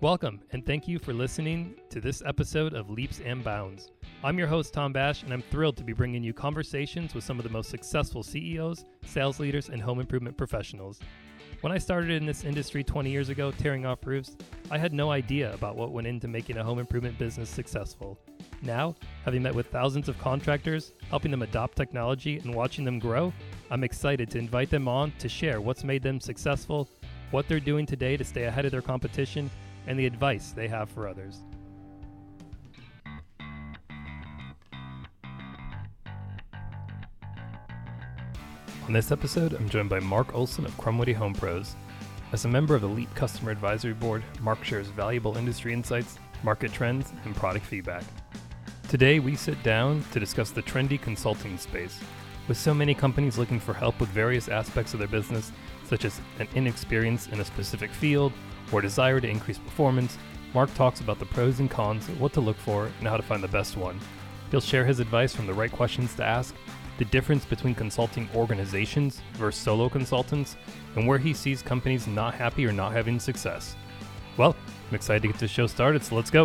Welcome, and thank you for listening to this episode of Leaps and Bounds. I'm your host, Tom Bash, and I'm thrilled to be bringing you conversations with some of the most successful CEOs, sales leaders, and home improvement professionals. When I started in this industry 20 years ago, tearing off roofs, I had no idea about what went into making a home improvement business successful. Now, having met with thousands of contractors, helping them adopt technology, and watching them grow, I'm excited to invite them on to share what's made them successful, what they're doing today to stay ahead of their competition, and the advice they have for others. On this episode, I'm joined by Mark Olson of Crumwitty Home Pros. As a member of the Elite Customer Advisory Board, Mark shares valuable industry insights, market trends, and product feedback. Today, we sit down to discuss the trendy consulting space. With so many companies looking for help with various aspects of their business, such as an inexperience in a specific field or desire to increase performance, Mark talks about the pros and cons, what to look for, and how to find the best one. He'll share his advice from the right questions to ask, the difference between consulting organizations versus solo consultants, and where he sees companies not happy or not having success. Well, I'm excited to get this show started, so let's go.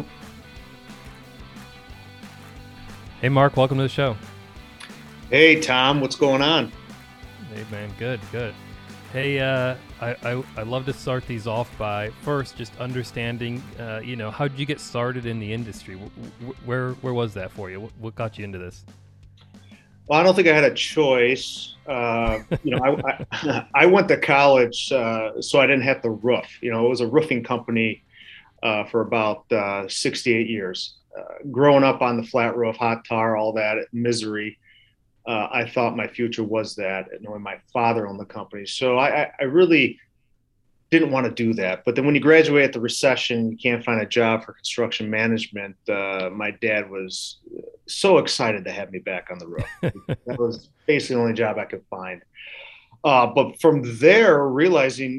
Hey Mark, welcome to the show. Hey Tom, what's going on? Hey man, good. Hey, I love to start these off by first just understanding, how did you get started in the industry? Where was that for you? What got you into this? Well, I don't think I had a choice. I went to college, so I didn't have to roof. It was a roofing company for about 68 years. Growing up on the flat roof, hot tar, all that misery. I thought my future was that, and when my father owned the company. So I really didn't want to do that. But then when you graduate at the recession, you can't find a job for construction management. My dad was so excited to have me back on the road. That was basically the only job I could find. But from there, realizing,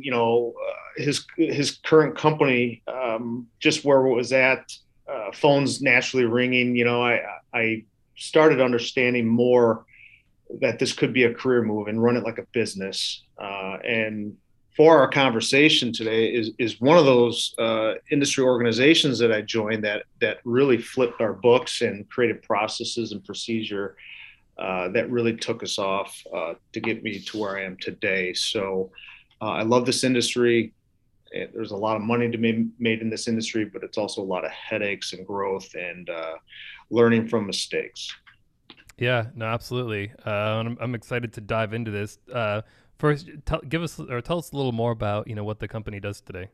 his current company, just where it was at, phones naturally ringing, I started understanding more that this could be a career move and run it like a business. And for our conversation today is one of those industry organizations that I joined that really flipped our books and created processes and procedure that really took us off to get me to where I am today. So I love this industry. There's a lot of money to be made in this industry, but it's also a lot of headaches and growth and learning from mistakes. Yeah, no, absolutely. I'm excited to dive into this. First, tell us a little more about what the company does today.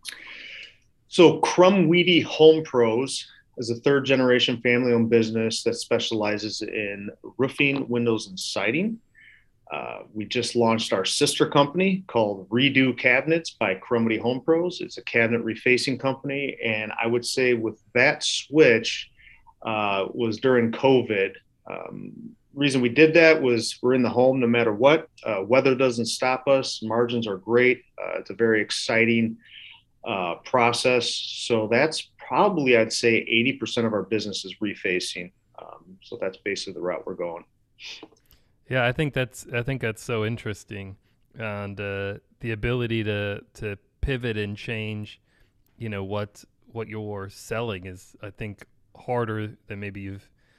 So Crumwitty Home Pros is a third generation family owned business that specializes in roofing, windows, and siding. We just launched our sister company called Redo Cabinets by Crumwitty Home Pros. It's a cabinet refacing company, and I would say with that switch was during COVID. Reason we did that was we're in the home no matter what. Weather doesn't stop us. Margins are great. It's a very exciting process. So that's probably, I'd say, 80% of our business is refacing. So that's basically the route we're going. Yeah, I think that's so interesting, and the ability to pivot and change, what you're selling is, I think, harder than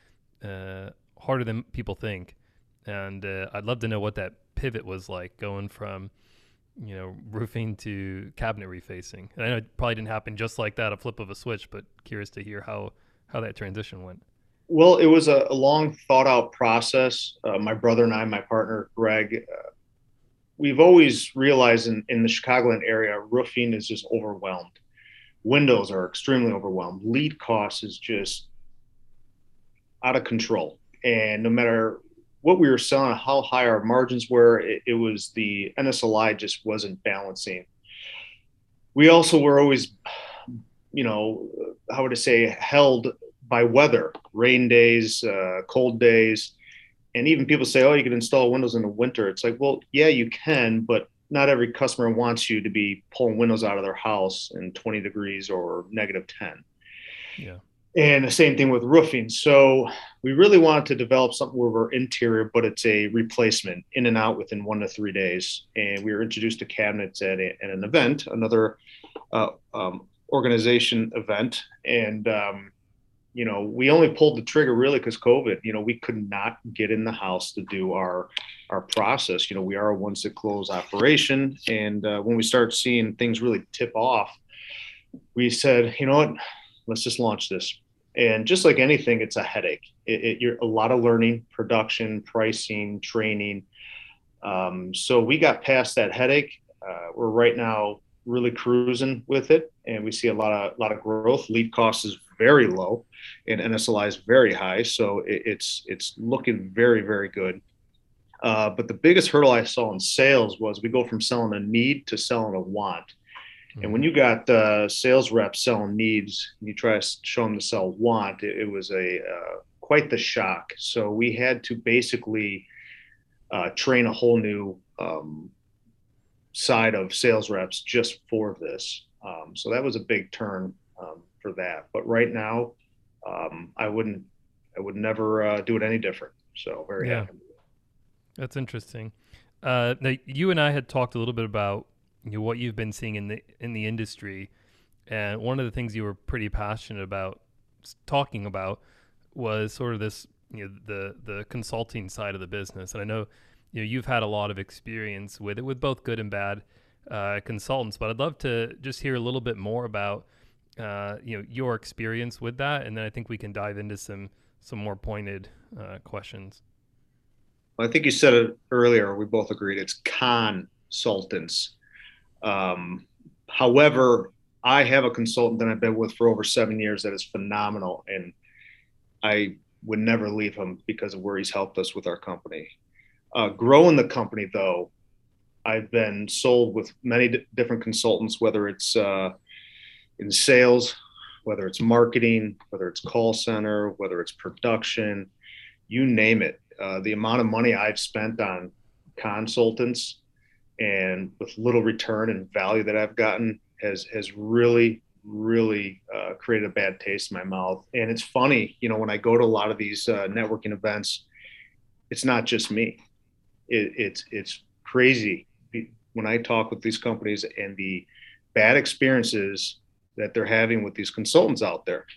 harder than people think. And I'd love to know what that pivot was like, going from, roofing to cabinet refacing. And I know it probably didn't happen just like that, a flip of a switch, but curious to hear how that transition went. Well, it was a long thought out process. My brother and I, my partner, Greg, we've always realized in the Chicagoland area, roofing is just overwhelmed. Windows are extremely overwhelmed. Lead cost is just out of control. And no matter what we were selling, how high our margins were, it was the NSLI just wasn't balancing. We also were always, how would I say, held by weather, rain days, cold days. And even people say, oh, you can install windows in the winter. It's like, well, yeah, you can, but not every customer wants you to be pulling windows out of their house in 20 degrees or -10. Yeah. And the same thing with roofing. So we really wanted to develop something where we're interior, but it's a replacement in and out within 1 to 3 days. And we were introduced to cabinets at an event, another organization event, and we only pulled the trigger really because COVID. We could not get in the house to do our process. We are a once it close operation, and when we start seeing things really tip off, we said, you know what, let's just launch this. And just like anything, it's a headache. You're a lot of learning, production, pricing, training. So we got past that headache. We're right now really cruising with it, and we see a lot of growth. Lead cost is very low, and NSLI is very high, so it's looking very, very good. But the biggest hurdle I saw in sales was we go from selling a need to selling a want. And when you got sales reps selling needs, and you try to show them to sell want, it was a quite the shock. So we had to basically train a whole new side of sales reps just for this. So that was a big turn for that. But right now, I would never do it any different. So very Yeah, happy. that's interesting. Now you and I had talked a little bit about what you've been seeing in the industry, and one of the things you were pretty passionate about talking about was sort of this, the consulting side of the business. And I know, you've had a lot of experience with it, with both good and bad consultants. But I'd love to just hear a little bit more about your experience with that, and then I think we can dive into some more pointed questions. I think you said it earlier. We both agreed it's consultants. However, I have a consultant that I've been with for over 7 years that is phenomenal, and I would never leave him because of where he's helped us with our company. Growing the company, though, I've been sold with many different consultants, whether it's in sales, whether it's marketing, whether it's call center, whether it's production, you name it. The amount of money I've spent on consultants and with little return and value that I've gotten has really created a bad taste in my mouth. And it's funny, when I go to a lot of these networking events, it's not just me. It's crazy when I talk with these companies and the bad experiences that they're having with these consultants out there.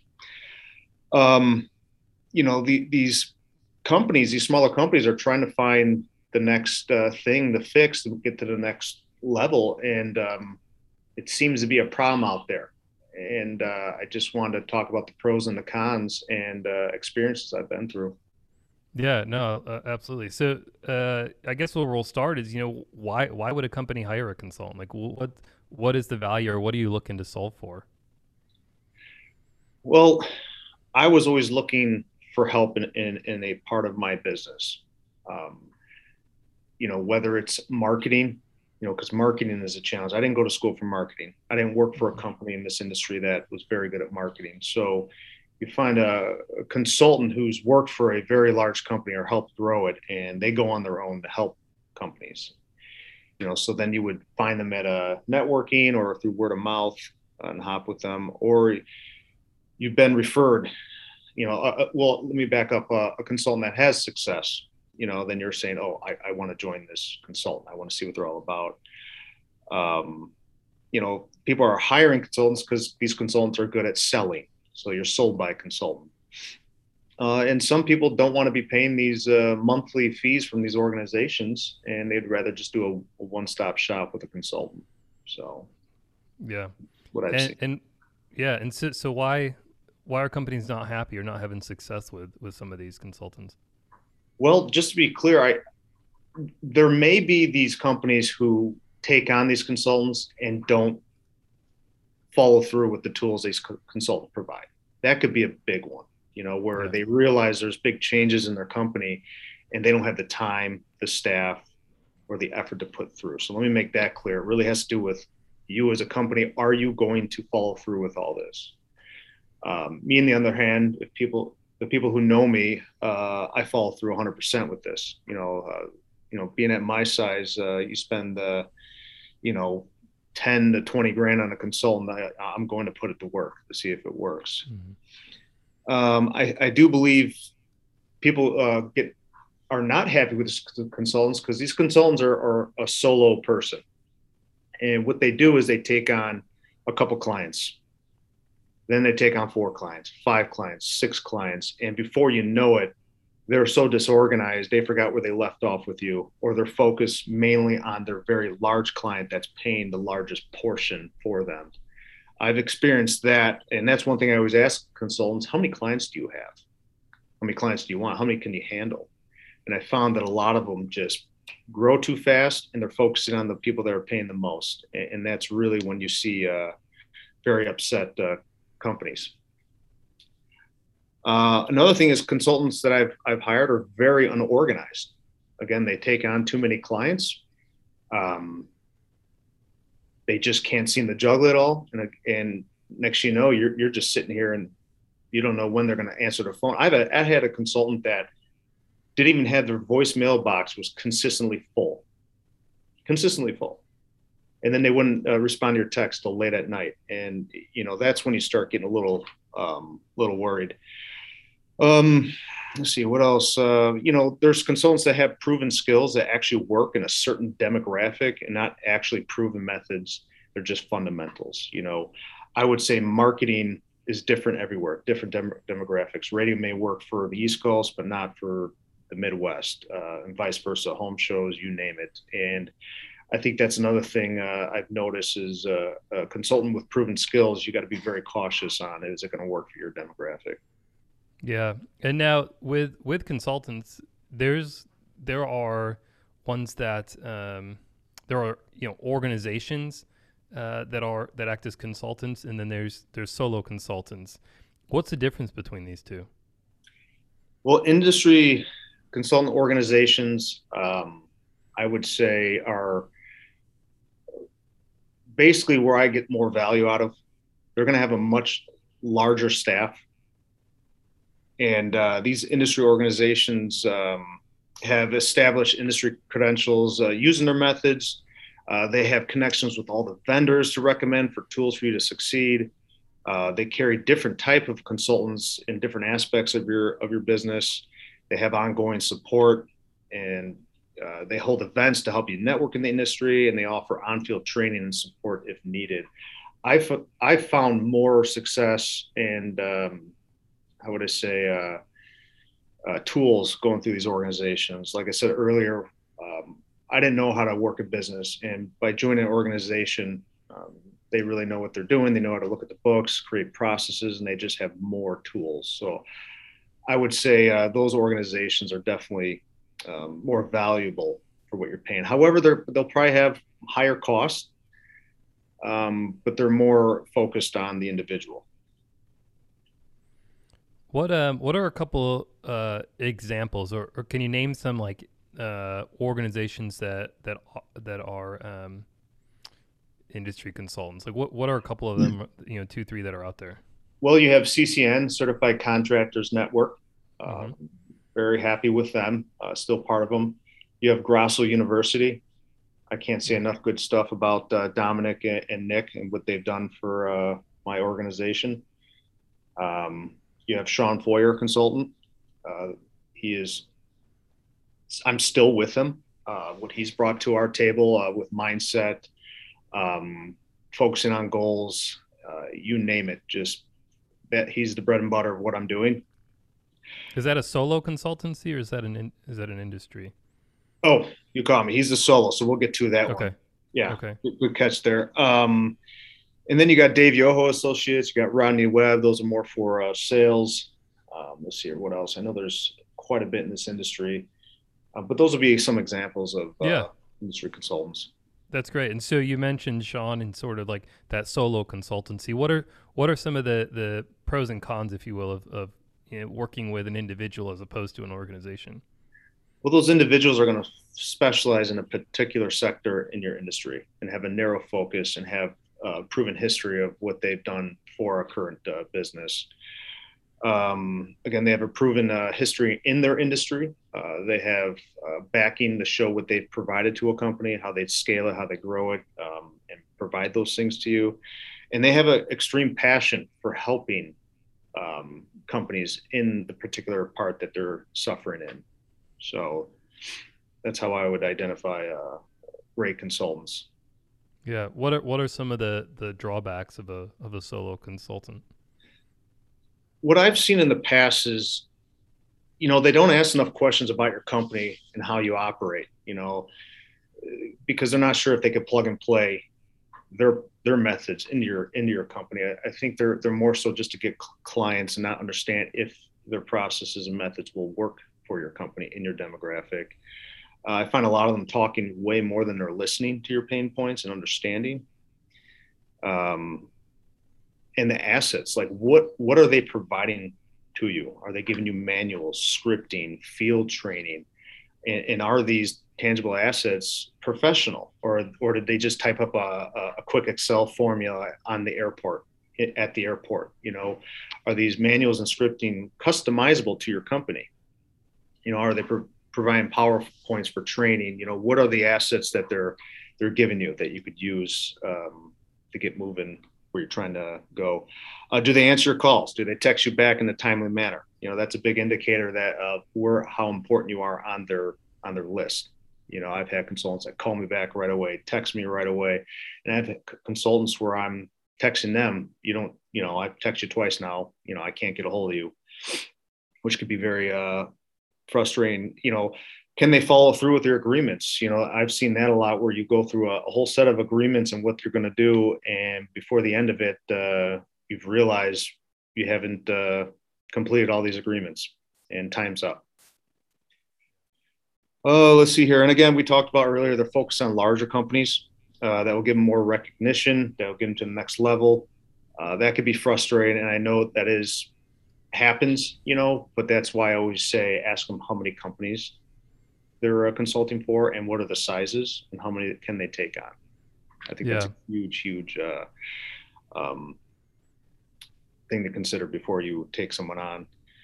These companies, these smaller companies, are trying to find the next thing to fix to get to the next level, and it seems to be a problem out there. And I just wanted to talk about the pros and the cons and experiences I've been through. Yeah, no, absolutely. So, I guess where we'll start is, why would a company hire a consultant? Like, what is the value, or what are you looking to solve for? Well, I was always looking for help in a part of my business. Um, whether it's marketing, because marketing is a challenge. I didn't go to school for marketing. I didn't work for a company in this industry that was very good at marketing. So you find a consultant who's worked for a very large company or helped grow it, and they go on their own to help companies. So then you would find them at a networking or through word of mouth and hop with them, or you've been referred. Well, let me back up. A consultant that has success, then you're saying, oh, I want to join this consultant. I want to see what they're all about. People are hiring consultants because these consultants are good at selling. So you're sold by a consultant. And some people don't want to be paying these monthly fees from these organizations, and they'd rather just do a one-stop shop with a consultant. So Yeah, what I've and seen. and yeah, and so why are companies not happy or not having success with some of these consultants? Well, just to be clear, there may be these companies who take on these consultants and don't follow through with the tools these consultants provide. That could be a big one, where Yeah, they realize there's big changes in their company and they don't have the time, the staff, or the effort to put through. So let me make that clear. It really has to do with you as a company. Are you going to follow through with all this? Me, on the other hand, the people who know me, I follow through 100% with this. Being at my size, you spend, you know, 10 to 20 grand on a consultant. I'm going to put it to work to see if it works. mm-hmm. I do believe people are not happy with consultants because these consultants are a solo person, and what they do is they take on a couple clients. Then they take on 4 clients, 5 clients, 6 clients. And before you know it, they're so disorganized, they forgot where they left off with you, or they're focused mainly on their very large client that's paying the largest portion for them. I've experienced that. And that's one thing I always ask consultants: how many clients do you have? How many clients do you want? How many can you handle? And I found that a lot of them just grow too fast and they're focusing on the people that are paying the most. And that's really when you see very upset companies. Another thing is consultants that I've hired are very unorganized. Again, they take on too many clients. Um, they just can't seem to juggle it all. And next you know, you're just sitting here and you don't know when they're going to answer the phone. I had a consultant that didn't even have their voicemail box was consistently full. And then they wouldn't respond to your text till late at night. And, that's when you start getting a little worried. Um, let's see what else. There's consultants that have proven skills that actually work in a certain demographic and not actually proven methods. They're just fundamentals. I would say marketing is different everywhere, different demographics. Radio may work for the East Coast, but not for the Midwest, and vice versa. Home shows, you name it. And I think that's another thing I've noticed is a consultant with proven skills. You got to be very cautious on, is it going to work for your demographic? Yeah. And now with consultants, there are ones that there are organizations that act as consultants, and then there's solo consultants. What's the difference between these two? Well, industry consultant organizations, I would say, are basically where I get more value out of. They're going to have a much larger staff. And these industry organizations have established industry credentials using their methods. They have connections with all the vendors to recommend for tools for you to succeed. They carry different type of consultants in different aspects of your business. They have ongoing support, and they hold events to help you network in the industry, and they offer on-field training and support if needed. I've found more success and how would I say tools going through these organizations. Like I said earlier, I didn't know how to work a business, and by joining an organization, they really know what they're doing. They know how to look at the books, create processes, and they just have more tools. So I would say those organizations are definitely more valuable for what you're paying. However, they'll probably have higher costs, but they're more focused on the individual. What are a couple examples, or can you name some like organizations that are industry consultants? Like what are a couple of them? 2, 3 that are out there. Well, you have CCN, Certified Contractors Network. Uh, Mm-hmm. Very happy with them. Still part of them. You have Grosso University. I can't say enough good stuff about Dominic and Nick and what they've done for my organization. You have Sean Foyer, consultant. Uh, he is. I'm still with him. What he's brought to our table with mindset, um, focusing on goals, you name it. Just that he's the bread and butter of what I'm doing. Is that a solo consultancy, or is that an industry? Oh, you caught me. He's the solo, so we'll get to that one. Okay. Yeah, Okay. good catch there. And then you got Dave Yoho Associates. You got Rodney Webb. Those are more for sales. Let's see here. What else? I know there's quite a bit in this industry, but those will be some examples of Yeah, industry consultants. that's great. And so you mentioned Sean and sort of like that solo consultancy. What are some of the pros and cons, if you will, of working with an individual as opposed to an organization? Well, those individuals are going to specialize in a particular sector in your industry and have a narrow focus and have proven history of what they've done for a current business. Again, they have a proven history in their industry. They have backing to show what they've provided to a company, how they scale it, how they grow it, and provide those things to you. And they have an extreme passion for helping companies in the particular part that they're suffering in. So that's how I would identify great consultants. Yeah. What are some of the drawbacks of a solo consultant? what I've seen in the past is, they don't ask enough questions about your company and how you operate, because they're not sure if they could plug and play their methods into your company. I think they're more so just to get clients and not understand if their processes and methods will work for your company in your demographic. I find a lot of them talking way more than they're listening to your pain points and understanding. Um, and the assets, like what are they providing to you? Are they giving you manuals, scripting, field training, and are these tangible assets professional, or did they just type up a quick Excel formula on the airport at the airport? Are these manuals and scripting customizable to your company? Are they providing PowerPoints for training? What are the assets that they're giving you that you could use to get moving where you're trying to go? Do they answer your calls? Do they text you back in a timely manner? That's a big indicator that how important you are on their list. I've had consultants that call me back right away, text me right away, and I've had consultants where I'm texting them. I've texted you twice now. I can't get a hold of you, which could be very frustrating. Can they follow through with their agreements? I've seen that a lot, where you go through a whole set of agreements and what you're going to do, and before the end of it, you've realized you haven't completed all these agreements, and time's up. Oh, let's see here. And again, we talked about earlier, they're focused on larger companies that will give them more recognition, that will get them to the next level. That could be frustrating, and I know that happens, but that's why I always say ask them how many companies they're consulting for, and what are the sizes, and how many can they take on. I think that's a huge um, thing to consider before you take someone on.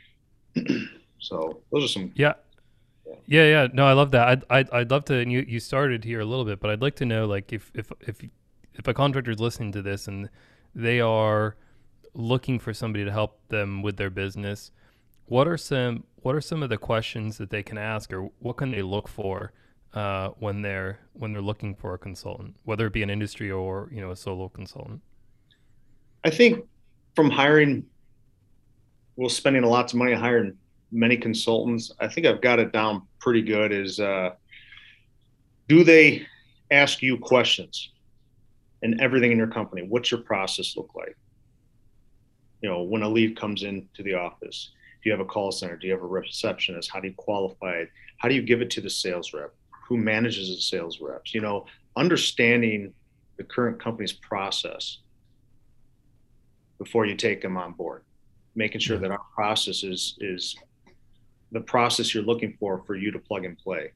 So those are some. Yeah. No, I love that. I'd love to. And you started here a little bit, but I'd like to know, like, if a contractor is listening to this and they are looking for somebody to help them with their business, what are some of the questions that they can ask, or what can they look for when they're looking for a consultant, whether it be an industry or a solo consultant? I think from hiring, spending a lot of money hiring many consultants, I think I've got it down pretty good. Is do they ask you questions and everything in your company? What's your process look like? When a lead comes into the office, do you have a call center? Do you have a receptionist? How do you qualify it? How do you give it to the sales rep? Who manages the sales reps? Understanding the current company's process before you take them on board, making sure that our process is the process you're looking for you to plug and play.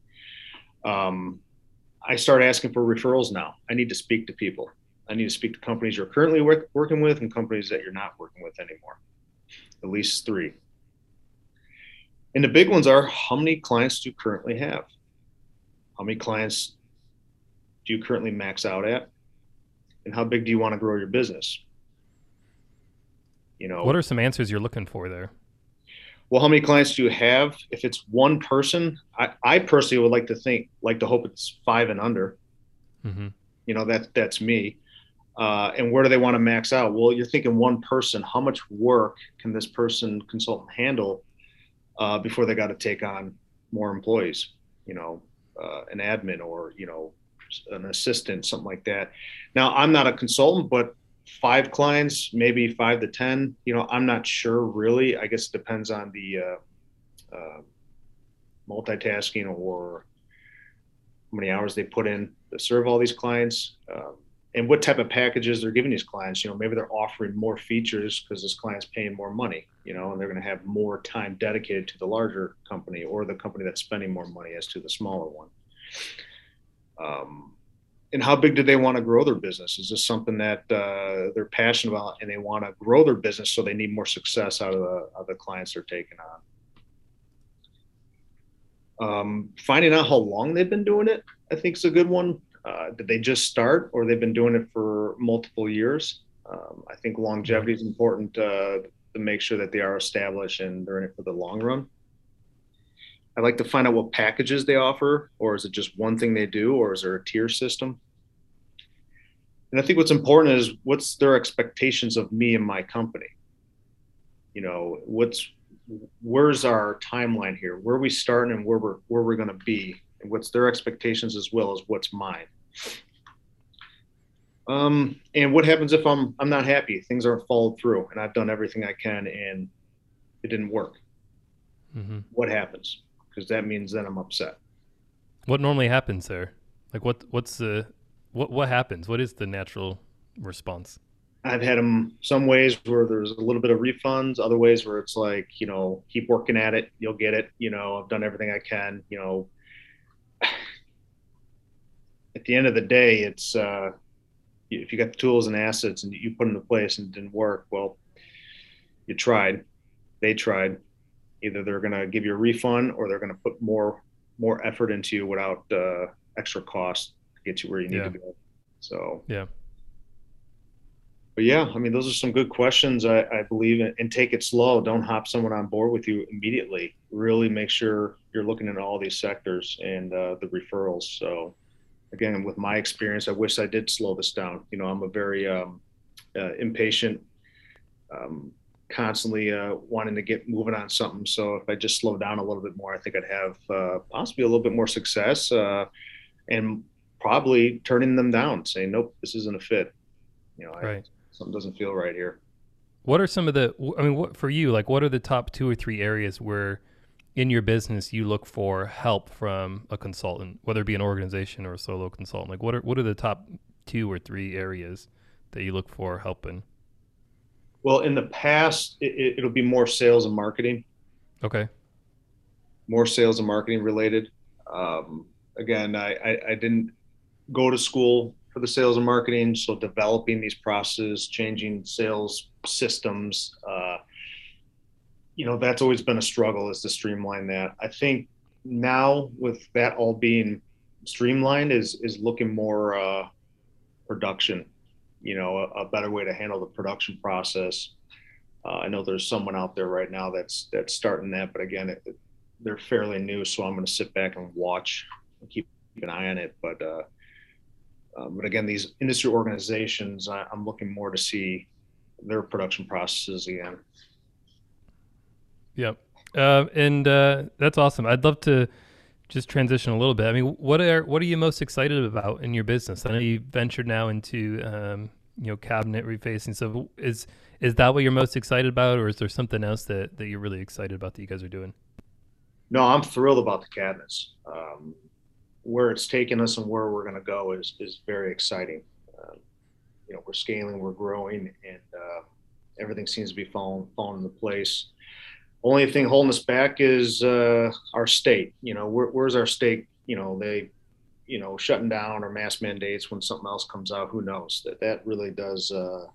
I start asking for referrals now. I need to speak to people. I need to speak to companies you're currently working with and companies that you're not working with anymore. At least 3. And the big ones are, how many clients do you currently have? How many clients do you currently max out at? And how big do you want to grow your business? What are some answers you're looking for there? Well, how many clients do you have? If it's one person, I personally would like to hope it's 5 and under. Mm-hmm. That's me. And where do they want to max out? Well, you're thinking one person. How much work can this consultant handle before they got to take on more employees? An admin or an assistant, something like that. Now, I'm not a consultant, but 5 clients, maybe 5 to 10. I'm not sure really. I guess it depends on the multitasking or how many hours they put in to serve all these clients. And what type of packages they're giving these clients. Maybe they're offering more features because this client's paying more money, and they're going to have more time dedicated to the larger company, or the company that's spending more money as to the smaller one. And how big do they want to grow their business? Is this something that they're passionate about and they want to grow their business, so they need more success out of the clients they're taking on? Finding out how long they've been doing it, I think, is a good one. Did they just start, or they've been doing it for multiple years? I think longevity is important to make sure that they are established and they're in it for the long run. I'd like to find out what packages they offer, or is it just one thing they do, or is there a tier system? And I think what's important is, what's their expectations of me and my company? where's our timeline here? Where are we starting and where we're going to be, and what's their expectations as well as what's mine. And what happens if I'm not happy? Things aren't followed through, and I've done everything I can, and it didn't work. Hmm. What happens? Because that means then I'm upset. What normally happens there? Like what's the what happens? What is the natural response? I've had them some ways where there's a little bit of refunds, other ways where it's like, keep working at it, you'll get it. I've done everything I can. At the end of the day, it's if you got the tools and assets and you put them into place and it didn't work, well, you tried, they tried. Either they're going to give you a refund or they're going to put more effort into you without extra cost to get you where you need to Yeah. go. So, Yeah. but yeah, I mean, those are some good questions. I believe in, and take it slow. Don't hop someone on board with you immediately. Really make sure you're looking at all these sectors and the referrals. So again, with my experience, I wish I did slow this down. I'm a very impatient, um, constantly wanting to get moving on something. So if I just slow down a little bit more, I think I'd have possibly a little bit more success and probably turning them down, saying, nope, this isn't a fit. Right. Something doesn't feel right here. What are some of the I mean what for you, like what are the top two or three areas where in your business you look for help from a consultant, whether it be an organization or a solo consultant? Like what are the top two or three areas that you look for help in? Well, in the past, it'll be Okay. more sales and marketing related. Again, I didn't go to school for the sales and marketing, so developing these processes, changing sales systems, that's always been a struggle is to streamline that. I think now with that all being streamlined is looking more production, a better way to handle the production process. I know there's someone out there right now that's starting that, but again, they're fairly new, so I'm going to sit back and watch and keep an eye on it. But again, these industry organizations, I'm looking more to see their production processes again. Yep. And that's awesome. I'd love to just transition a little bit. I mean, what are you most excited about in your business? I know you ventured now into cabinet refacing. So is that what you're most excited about, or is there something else that you're really excited about that you guys are doing? No, I'm thrilled about the cabinets. Where it's taken us and where we're going to go is very exciting. Um, we're scaling, we're growing, and everything seems to be falling into place. Only thing holding us back is our state. Where's our state? They, shutting down or mass mandates when something else comes out. Who knows? That really does.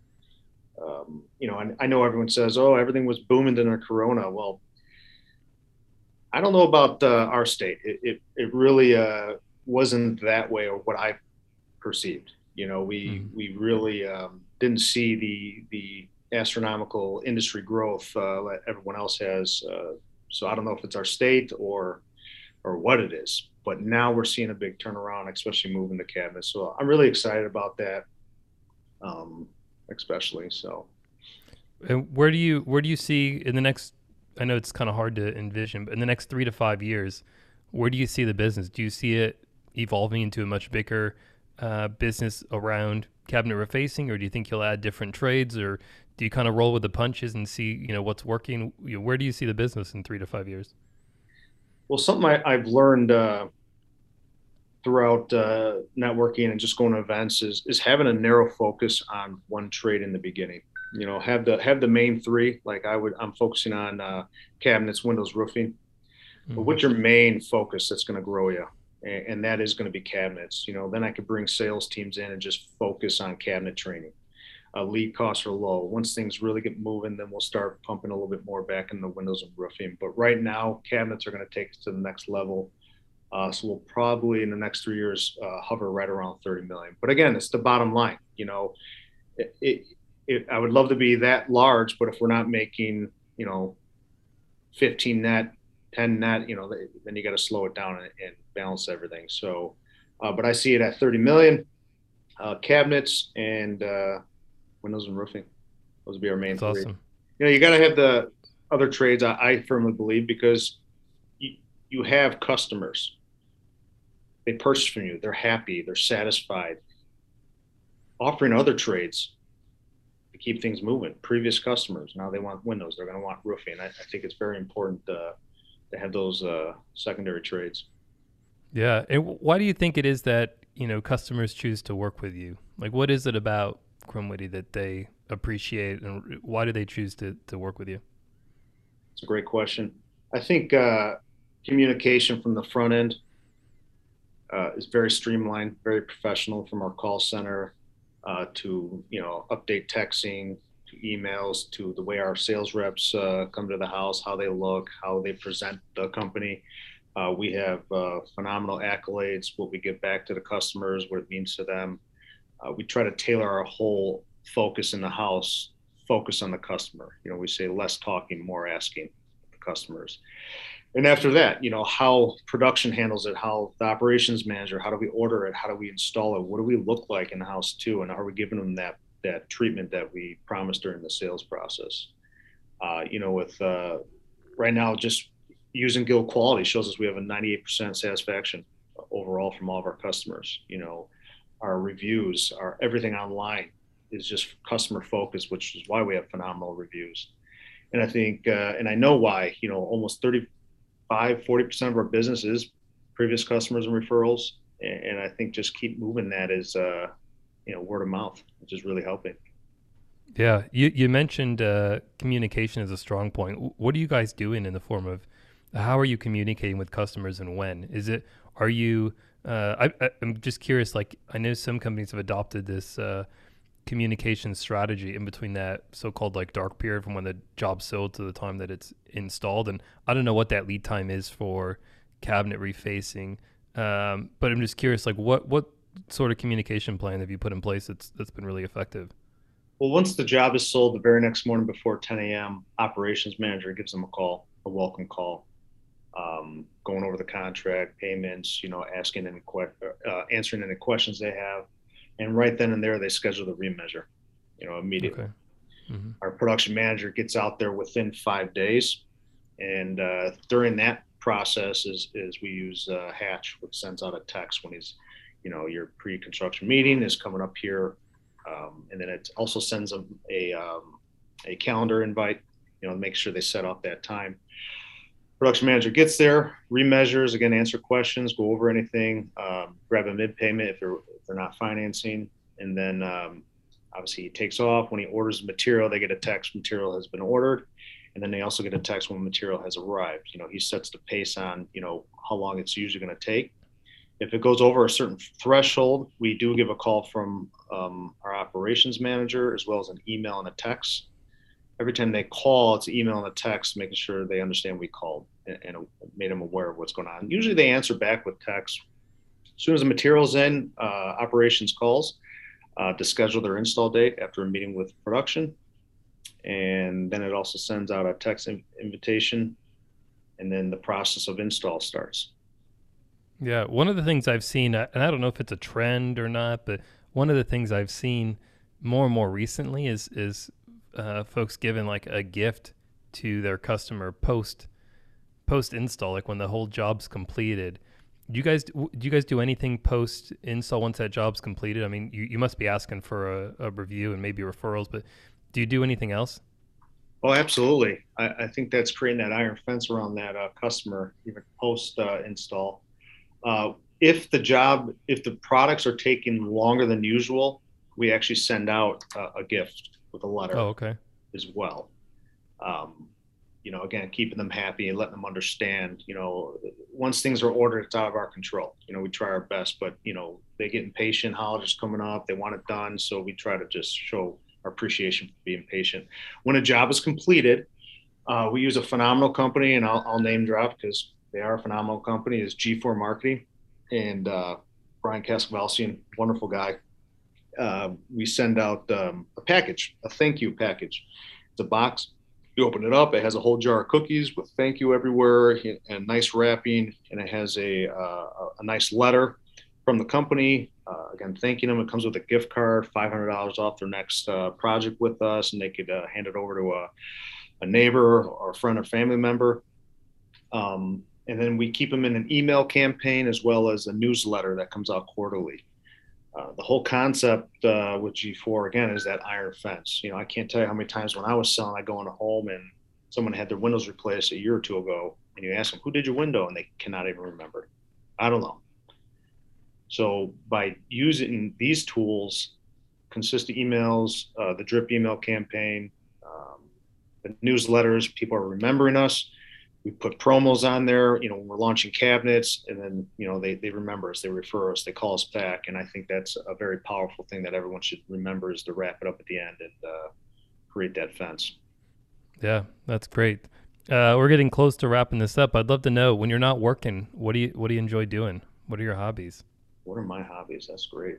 I know everyone says, "Oh, everything was booming during Corona." Well, I don't know about our state. It really wasn't that way, or what I perceived. We Mm-hmm. we really didn't see the astronomical industry growth that everyone else has. So I don't know if it's our state or what it is, but now we're seeing a big turnaround, especially moving the cabinets. So I'm really excited about that, um, especially. So And where do you see in the next? I know it's kind of hard to envision, but in the next 3 to 5 years, where do you see the business? Do you see it evolving into a much bigger business around cabinet refacing, or do you think you'll add different trades, or do you kind of roll with the punches and see what's working? Where do you see the business in 3 to 5 years? well, something I've learned throughout networking and just going to events is having a narrow focus on one trade in the beginning. Have the main three. Like I'm focusing on cabinets, windows, roofing. But Mm-hmm. what's your main focus that's going to grow you? And that is going to be cabinets. Then I could bring sales teams in and just focus on cabinet training. Lead costs are low. Once things really get moving, then we'll start pumping a little bit more back in the windows and roofing. But right now, cabinets are going to take us to the next level. So we'll probably in the next 3 years hover right around 30 million. But again, it's the bottom line. It, it, I would love to be that large, but if we're not making, 15 net, 10 net, then you got to slow it down and balance everything. So, but I see it at 30 million cabinets and windows and roofing. Those would be our main That's three. awesome. You got to have the other trades. I firmly believe because you, you have customers. They purchase from you. They're happy. They're satisfied. Offering other trades to keep things moving. Previous customers now they want windows. They're going to want roofing. I think it's very important to have those secondary trades. Yeah. And why do you think it is that, customers choose to work with you? Like, what is it about Crumwitty that they appreciate, and why do they choose to work with you? It's a great question. I think communication from the front end is very streamlined, very professional from our call center to update texting to emails to the way our sales reps come to the house, how they look, how they present the company. We have phenomenal accolades, what we give back to the customers, what it means to them. We try to tailor our whole focus in the house, focus on the customer. We say less talking, more asking the customers. And after that, how production handles it, how the operations manager, how do we order it, how do we install it, what do we look like in the house too, and are we giving them that treatment that we promised during the sales process? With right now, just using Guild Quality shows us we have a 98% satisfaction overall from all of our customers. Our reviews, our everything online is just customer focused, which is why we have phenomenal reviews. And I think, and I know why, almost 35-40% of our business is previous customers and referrals. And I think just keep moving that is, word of mouth, which is really helping. Yeah, you mentioned communication is a strong point. What are you guys doing in the form of how are you communicating with customers, and when is it? Are you? I'm just curious. Like, I know some companies have adopted this communication strategy in between that so-called like dark period from when the job's sold to the time that it's installed, and I don't know what that lead time is for cabinet refacing. But I'm just curious, like what sort of communication plan have you put in place that's been really effective? Well, once the job is sold, the very next morning before 10 a.m., operations manager gives them a call, a welcome call, going over the contract, payments, asking answering any questions they have, and right then and there they schedule the remeasure, immediately. Okay. Mm-hmm. Our production manager gets out there within 5 days, and during that process is we use Hatch, which sends out a text when he's, your pre-construction meeting is coming up here, and then it also sends them a calendar invite, to make sure they set up that time. Production manager gets there, remeasures, again, answer questions, go over anything, grab a mid payment if they're not financing, and then obviously he takes off. When he orders material, they get a text material has been ordered, and then they also get a text when material has arrived. He sets the pace on how long it's usually going to take. If it goes over a certain threshold, we do give a call from our operations manager as well as an email and a text. Every time they call, it's an email and a text, making sure they understand we called and made them aware of what's going on. Usually they answer back with text. As soon as the material's in, operations calls to schedule their install date after a meeting with production. And then it also sends out a text invitation, and then the process of install starts. Yeah, one of the things I've seen, and I don't know if it's a trend or not, but one of the things I've seen more and more recently is folks giving like a gift to their customer post install, like when the whole job's completed. Do you guys do anything post install once that job's completed? I mean, you must be asking for a review and maybe referrals, but do you do anything else? Oh, absolutely. I think that's creating that iron fence around that customer, even post install. If the products are taking longer than usual, we actually send out a gift with a letter Oh, okay. as well. Um, again, keeping them happy and letting them understand, once things are ordered, it's out of our control. We try our best, but, they get impatient, holidays coming up, they want it done. So we try to just show our appreciation for being patient. When a job is completed, we use a phenomenal company, and I'll name drop because they are a phenomenal company, is G4 Marketing, and Brian Cascavalsian, wonderful guy. We send out a package, a thank you package. It's a box. You open it up. It has a whole jar of cookies with thank you everywhere and nice wrapping, and it has a nice letter from the company Again, thanking them. It comes with a gift card, $500 off their next project with us, and they could hand it over to a neighbor or a friend or family member. And then we keep them in an email campaign as well as a newsletter that comes out quarterly. The whole concept with G4 again is that iron fence. I can't tell you how many times when I was selling, I go in a home and someone had their windows replaced a year or two ago, and you ask them, who did your window? And they cannot even remember. I don't know. So by using these tools, consistent emails, the drip email campaign, the newsletters, people are remembering us. We put promos on there, when we're launching cabinets, and then, they remember us, they refer us, they call us back. And I think that's a very powerful thing that everyone should remember, is to wrap it up at the end and create that fence. Yeah, that's great. We're getting close to wrapping this up. I'd love to know, when you're not working, what do you enjoy doing? What are your hobbies? What are my hobbies? That's great.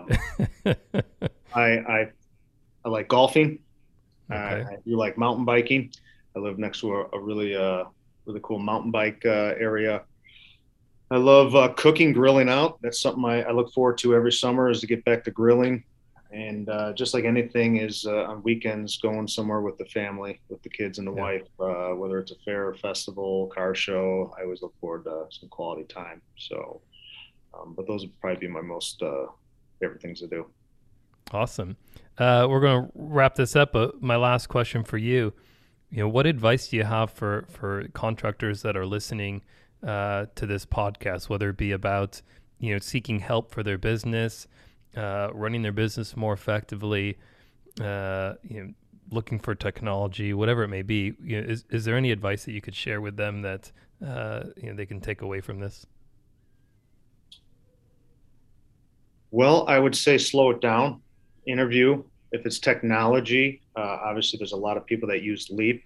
I like golfing. Okay. I do like mountain biking. I live next to a really cool mountain bike area. I love cooking, grilling out. That's something I look forward to every summer, is to get back to grilling. And just like anything is on weekends, going somewhere with the family, with the kids and the wife, whether it's a fair, or festival, car show, I always look forward to some quality time. So, but those would probably be my most favorite things to do. Awesome. We're going to wrap this up, but my last question for you, what advice do you have for contractors that are listening to this podcast, whether it be about, seeking help for their business, running their business more effectively, looking for technology, whatever it may be? Is there any advice that you could share with them that they can take away from this? Well, I would say slow it down. Interview. If it's technology, obviously there's a lot of people that use Leap.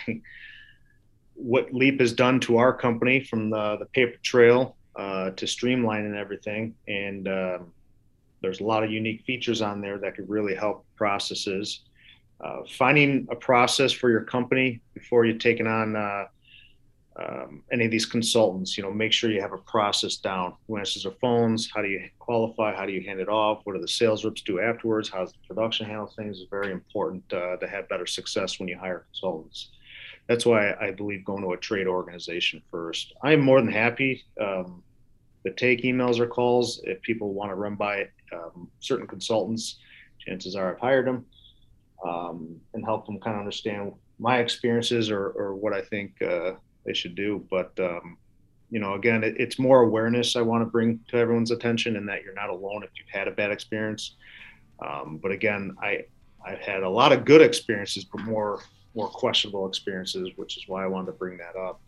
What Leap has done to our company, from the paper trail to streamlining everything, and there's a lot of unique features on there that could really help processes. Finding a process for your company before you're taking on any of these consultants, make sure you have a process down. Who answers their phones? How do you qualify? How do you hand it off? What do the sales reps do afterwards? How does the production handle things? Is very important to have better success when you hire consultants. That's why I believe going to a trade organization first. I am more than happy to take emails or calls if people want to run by certain consultants. Chances are I've hired them, and help them kind of understand my experiences or what I think they should do. But, again, it's more awareness I want to bring to everyone's attention, and that you're not alone if you've had a bad experience. But again, I've had a lot of good experiences, but more questionable experiences, which is why I wanted to bring that up.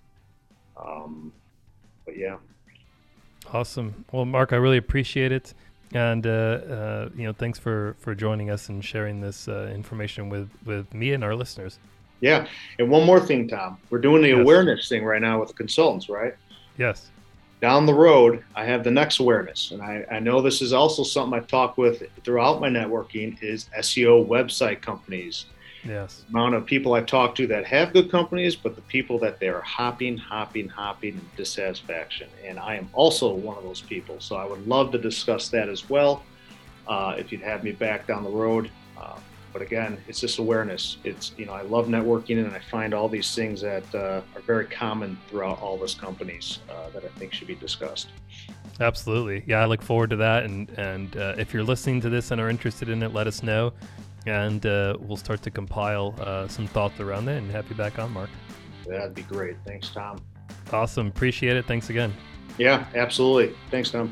But yeah. Awesome. Well, Mark, I really appreciate it. And, thanks for joining us and sharing this information with me and our listeners. Yeah. And one more thing, Tom, we're doing the awareness thing right now with the consultants, right? Yes. Down the road, I have the next awareness. And I know this is also something I've talked with throughout my networking, is SEO website companies. Yes. The amount of people I've talked to that have good companies, but the people that they're hopping in dissatisfaction. And I am also one of those people. So I would love to discuss that as well, if you'd have me back down the road. But again, it's just awareness. It's, I love networking, and I find all these things that are very common throughout all those companies that I think should be discussed. Absolutely. Yeah, I look forward to that. And if you're listening to this and are interested in it, let us know. And we'll start to compile some thoughts around that and have you back on, Mark. That'd be great. Thanks, Tom. Awesome. Appreciate it. Thanks again. Yeah, absolutely. Thanks, Tom.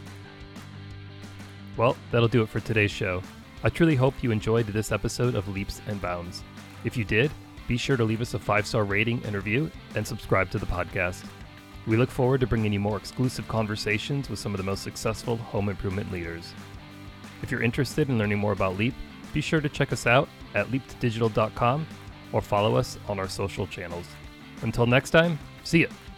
Well, that'll do it for today's show. I truly hope you enjoyed this episode of Leaps and Bounds. If you did, be sure to leave us a 5-star rating and review, and subscribe to the podcast. We look forward to bringing you more exclusive conversations with some of the most successful home improvement leaders. If you're interested in learning more about Leap, be sure to check us out at leapdigital.com or follow us on our social channels. Until next time, see ya.